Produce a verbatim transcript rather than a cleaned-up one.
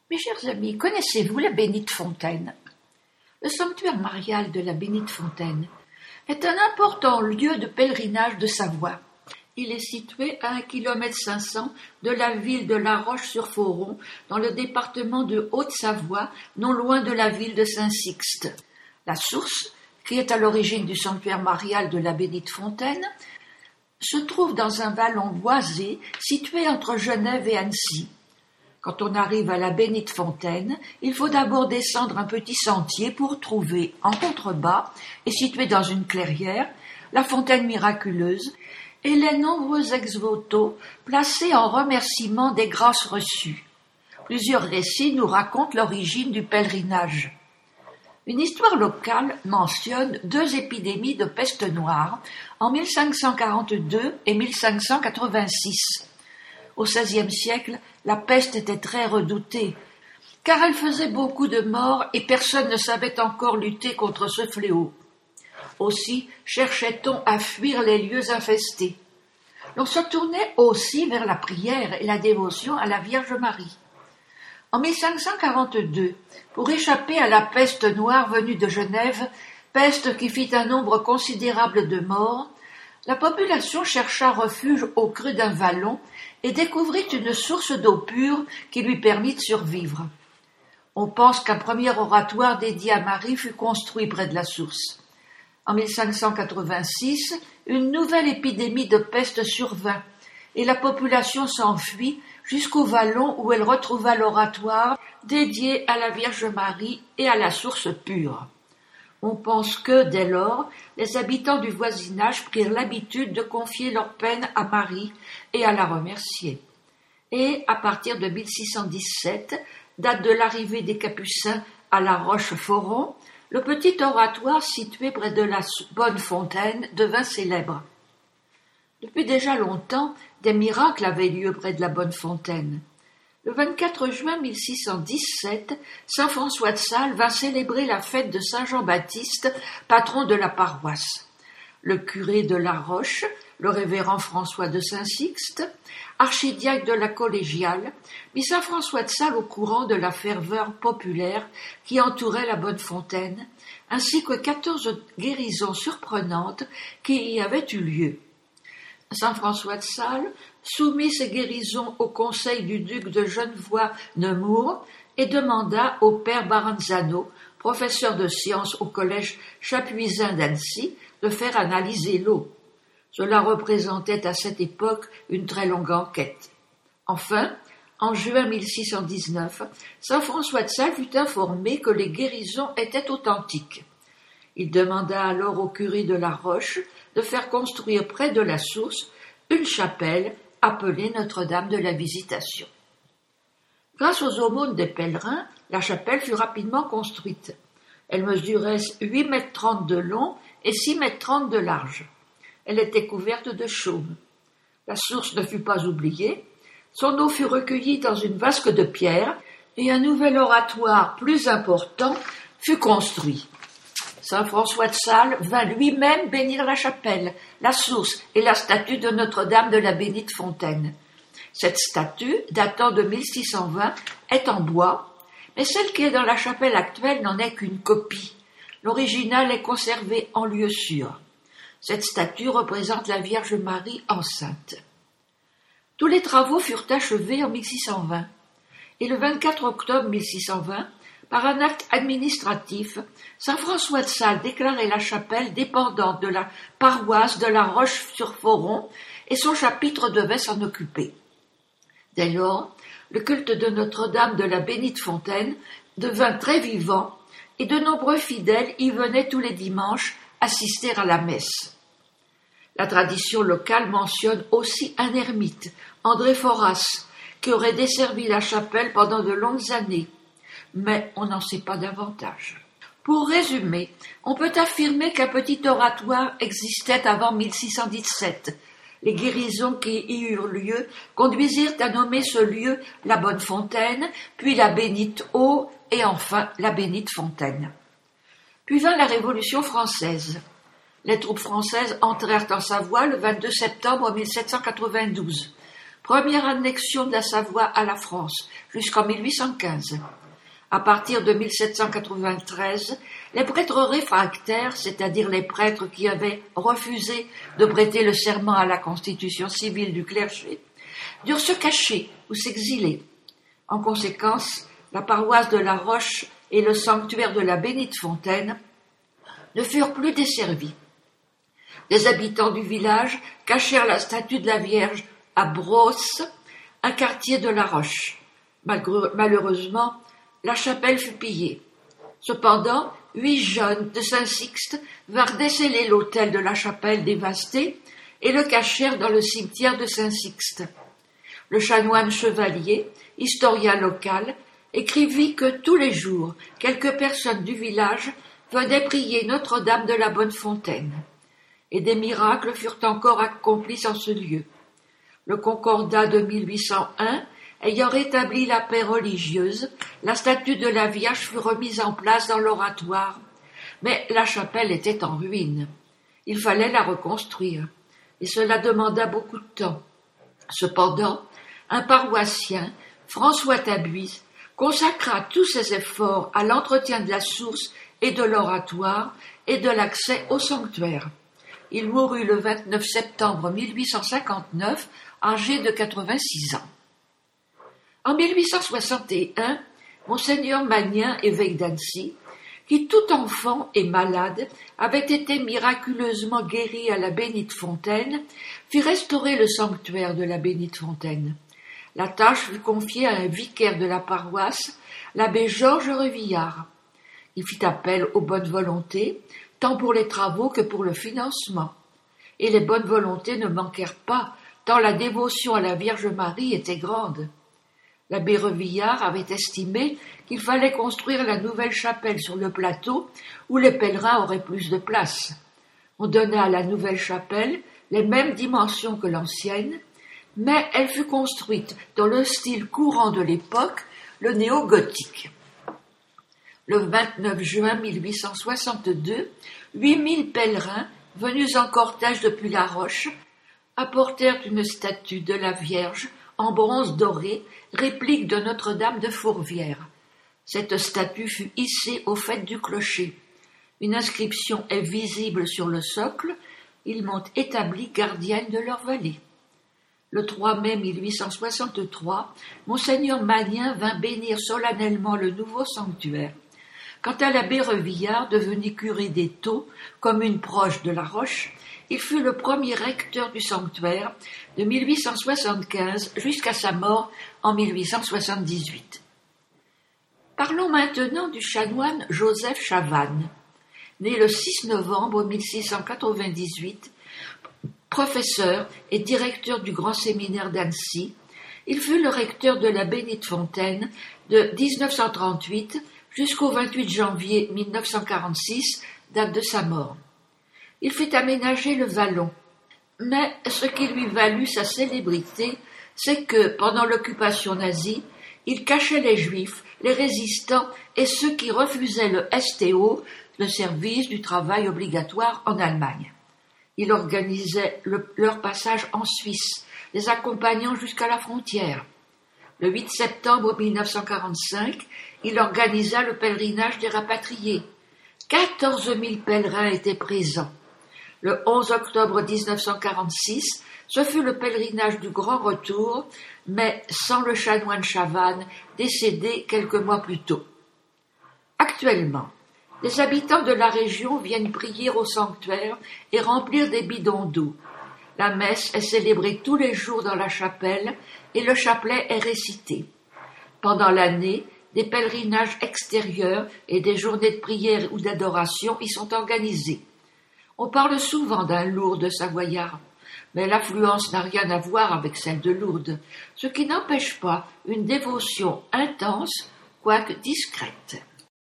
Mes chers amis, connaissez-vous la Bénite-Fontaine? Le sanctuaire marial de la Bénite-Fontaine est un important lieu de pèlerinage de Savoie. Il est situé à un kilomètre cinq cents de la ville de La Roche-sur-Foron, dans le département de Haute-Savoie, non loin de la ville de Saint-Sixte. La source, qui est à l'origine du sanctuaire marial de la Bénite-Fontaine, se trouve dans un vallon boisé situé entre Genève et Annecy. Quand on arrive à la Bénite-Fontaine, il faut d'abord descendre un petit sentier pour trouver, en contrebas, et situé dans une clairière, la fontaine miraculeuse et les nombreux ex-voto placés en remerciement des grâces reçues. Plusieurs récits nous racontent l'origine du pèlerinage. Une histoire locale mentionne deux épidémies de peste noire en mille cinq cent quarante-deux et mille cinq cent quatre-vingt-six. Au seizième siècle, la peste était très redoutée, car elle faisait beaucoup de morts et personne ne savait encore lutter contre ce fléau. Aussi cherchait-on à fuir les lieux infestés. L'on se tournait aussi vers la prière et la dévotion à la Vierge Marie. En mille cinq cent quarante-deux, pour échapper à la peste noire venue de Genève, peste qui fit un nombre considérable de morts, la population chercha refuge au creux d'un vallon et découvrit une source d'eau pure qui lui permit de survivre. On pense qu'un premier oratoire dédié à Marie fut construit près de la source. En mille cinq cent quatre-vingt-six, une nouvelle épidémie de peste survint et la population s'enfuit jusqu'au vallon où elle retrouva l'oratoire dédié à la Vierge Marie et à la source pure. On pense que, dès lors, les habitants du voisinage prirent l'habitude de confier leurs peines à Marie et à la remercier. Et, à partir de mille six cent dix-sept, date de l'arrivée des Capucins à La Roche-Foron, le petit oratoire situé près de la Bonne Fontaine devint célèbre. Depuis déjà longtemps, des miracles avaient lieu près de la Bonne Fontaine. Le vingt-quatre juin mille six cent dix-sept, saint François de Sales vint célébrer la fête de saint Jean-Baptiste, patron de la paroisse. Le curé de La Roche, le révérend François de Saint-Sixte, archidiacre de la collégiale, mit saint François de Sales au courant de la ferveur populaire qui entourait la Bonne Fontaine, ainsi que quatorze guérisons surprenantes qui y avaient eu lieu. Saint François de Sales soumit ces guérisons au conseil du duc de Genevois-Nemours et demanda au père Baranzano, professeur de sciences au collège Chapuisin d'Annecy, de faire analyser l'eau. Cela représentait à cette époque une très longue enquête. Enfin, en juin mille six cent dix-neuf, saint François de Sales fut informé que les guérisons étaient authentiques. Il demanda alors au curé de La Roche de faire construire près de la source une chapelle appelée Notre-Dame de la Visitation. Grâce aux aumônes des pèlerins, la chapelle fut rapidement construite. Elle mesurait huit mètres trente de long et six mètres trente de large. Elle était couverte de chaume. La source ne fut pas oubliée. Son eau fut recueillie dans une vasque de pierre et un nouvel oratoire plus important fut construit. Saint François de Sales vint lui-même bénir la chapelle, la source et la statue de Notre-Dame de la Bénite-Fontaine. Cette statue, datant de mille six cent vingt, est en bois, mais celle qui est dans la chapelle actuelle n'en est qu'une copie. L'original est conservé en lieu sûr. Cette statue représente la Vierge Marie enceinte. Tous les travaux furent achevés en mille six cent vingt, et le vingt-quatre octobre mille six cent vingt, par un acte administratif, saint François de Sales déclarait la chapelle dépendante de la paroisse de La Roche-sur-Foron et son chapitre devait s'en occuper. Dès lors, le culte de Notre-Dame de la Bénite-Fontaine devint très vivant et de nombreux fidèles y venaient tous les dimanches assister à la messe. La tradition locale mentionne aussi un ermite, André Foras, qui aurait desservi la chapelle pendant de longues années. Mais on n'en sait pas davantage. Pour résumer, on peut affirmer qu'un petit oratoire existait avant mille six cent dix-sept. Les guérisons qui y eurent lieu conduisirent à nommer ce lieu la Bonne Fontaine, puis la Bénite-Eau et enfin la Bénite-Fontaine. Puis vint la Révolution française. Les troupes françaises entrèrent en Savoie le vingt-deux septembre mille sept cent quatre-vingt-douze. première annexion de la Savoie à la France, jusqu'en mille huit cent quinze. À partir de mille sept cent quatre-vingt-treize, les prêtres réfractaires, c'est-à-dire les prêtres qui avaient refusé de prêter le serment à la constitution civile du clergé, durent se cacher ou s'exiler. En conséquence, la paroisse de La Roche et le sanctuaire de la Bénite-Fontaine ne furent plus desservis. Les habitants du village cachèrent la statue de la Vierge à Brosse, un quartier de La Roche. Malheureusement, la chapelle fut pillée. Cependant, huit jeunes de Saint-Sixte vinrent déceler l'autel de la chapelle dévasté et le cachèrent dans le cimetière de Saint-Sixte. Le chanoine Chevalier, historien local, écrivit que tous les jours, quelques personnes du village venaient prier Notre-Dame de la Bonne-Fontaine, et des miracles furent encore accomplis en ce lieu. Le Concordat de mille huit cent un, ayant rétabli la paix religieuse, la statue de la Vierge fut remise en place dans l'oratoire, mais la chapelle était en ruine. Il fallait la reconstruire, et cela demanda beaucoup de temps. Cependant, un paroissien, François Tabuis, consacra tous ses efforts à l'entretien de la source et de l'oratoire et de l'accès au sanctuaire. Il mourut le vingt-neuf septembre mille huit cent cinquante-neuf, âgé de quatre-vingt-six ans. En mille huit cent soixante et un, Monseigneur Magnin, évêque d'Annecy, qui tout enfant et malade avait été miraculeusement guéri à la Bénite-Fontaine, fit restaurer le sanctuaire de la Bénite-Fontaine. La tâche fut confiée à un vicaire de la paroisse, l'abbé Georges Revillard. Il fit appel aux bonnes volontés, tant pour les travaux que pour le financement. Et les bonnes volontés ne manquèrent pas, tant la dévotion à la Vierge Marie était grande. L'abbé Revillard avait estimé qu'il fallait construire la nouvelle chapelle sur le plateau où les pèlerins auraient plus de place. On donna à la nouvelle chapelle les mêmes dimensions que l'ancienne, mais elle fut construite dans le style courant de l'époque, le néo-gothique. Le vingt-neuf juin mille huit cent soixante-deux, huit mille pèlerins, venus en cortège depuis La Roche, apportèrent une statue de la Vierge en bronze doré, réplique de Notre-Dame de Fourvière. Cette statue fut hissée au faîte du clocher. Une inscription est visible sur le socle. Ils m'ont établie gardienne de leur vallée. Le trois mai mille huit cent soixante-trois, Monseigneur Magnin vint bénir solennellement le nouveau sanctuaire. Quant à l'abbé Revillard, devenu curé d'Étaux, commune proche de La Roche, il fut le premier recteur du sanctuaire de mille huit cent soixante-quinze jusqu'à sa mort en mille huit cent soixante-dix-huit. Parlons maintenant du chanoine Joseph Chavannes. Né le six novembre mille six cent quatre-vingt-dix-huit, professeur et directeur du grand séminaire d'Annecy, il fut le recteur de la Bénite-Fontaine de dix-neuf cent trente-huit jusqu'au vingt-huit janvier mille neuf cent quarante-six, date de sa mort. Il fit aménager le vallon, mais ce qui lui valut sa célébrité, c'est que, pendant l'occupation nazie, il cachait les Juifs, les résistants et ceux qui refusaient le S T O, le service du travail obligatoire en Allemagne. Il organisait le, leur passage en Suisse, les accompagnant jusqu'à la frontière. Le huit septembre mille neuf cent quarante-cinq, il organisa le pèlerinage des rapatriés. quatorze mille pèlerins étaient présents. Le onze octobre dix-neuf cent quarante-six, ce fut le pèlerinage du Grand Retour, mais sans le chanoine Chavannes, décédé quelques mois plus tôt. Actuellement, les habitants de la région viennent prier au sanctuaire et remplir des bidons d'eau. La messe est célébrée tous les jours dans la chapelle et le chapelet est récité. Pendant l'année, des pèlerinages extérieurs et des journées de prière ou d'adoration y sont organisés. On parle souvent d'un Lourdes savoyard, mais l'affluence n'a rien à voir avec celle de Lourdes, ce qui n'empêche pas une dévotion intense, quoique discrète.